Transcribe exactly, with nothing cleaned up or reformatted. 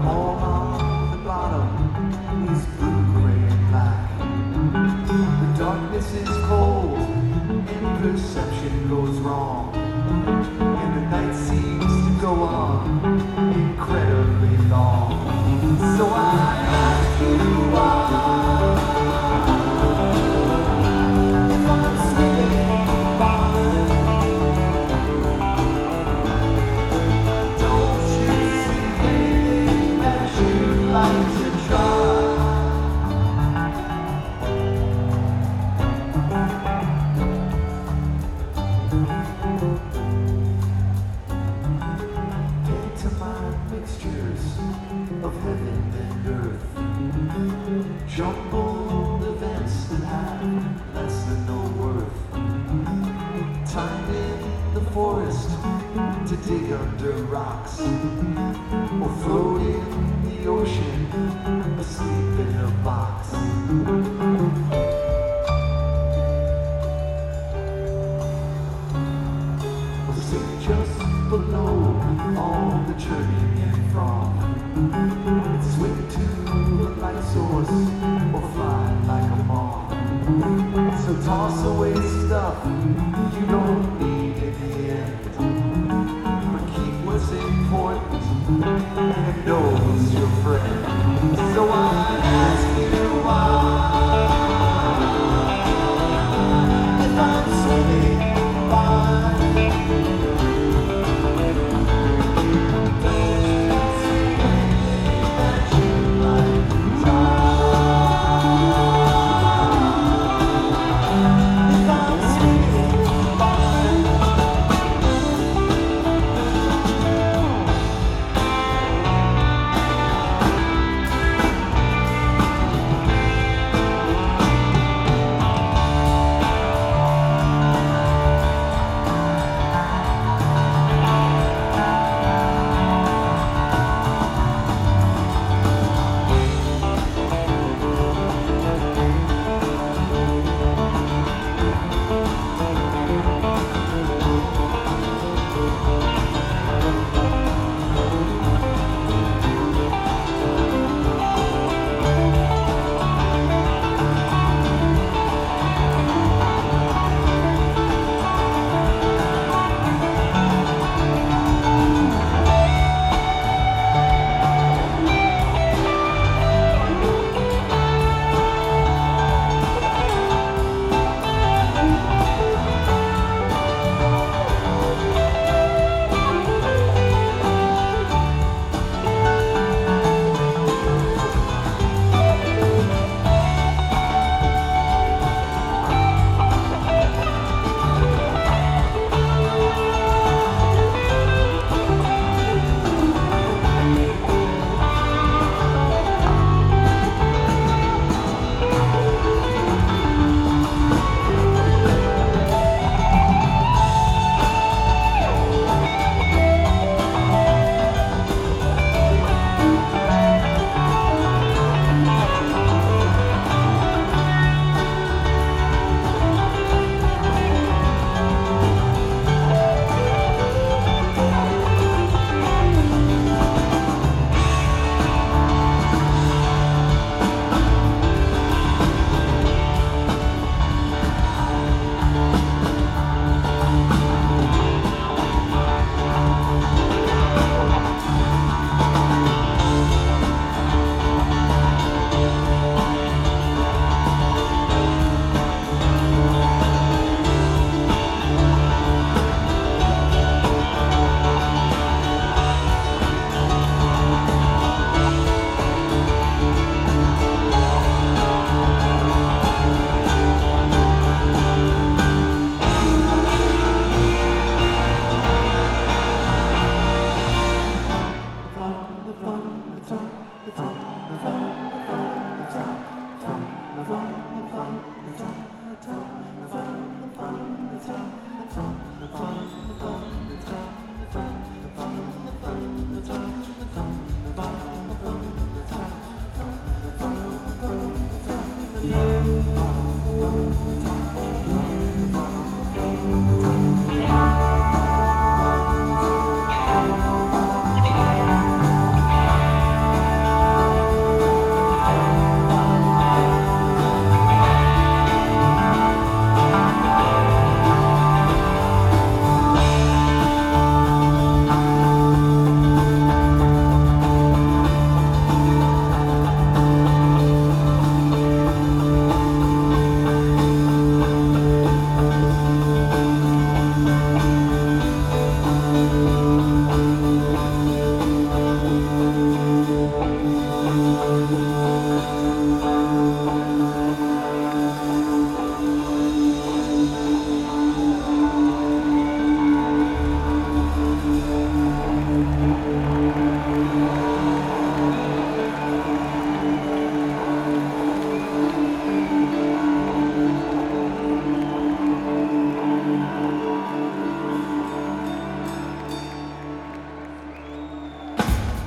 All on the bottom is blue, gray, and black. The darkness is cold and perception goes wrong. And the night seems to go on incredibly long. So I ask you why, if I'm swimming by, don't you see anything that you'd like to try? Mixtures of heaven and earth, jumbled events that have less than no worth, timed in the forest to dig under rocks, or float in the ocean asleep in a box. Or sit just below all the churning and from. It's swim to a light source or fly like a moth. So toss away stuff you don't need in the end, but keep what's important and know who's your friend. So I ask you why, if I'm swimming by, Bye.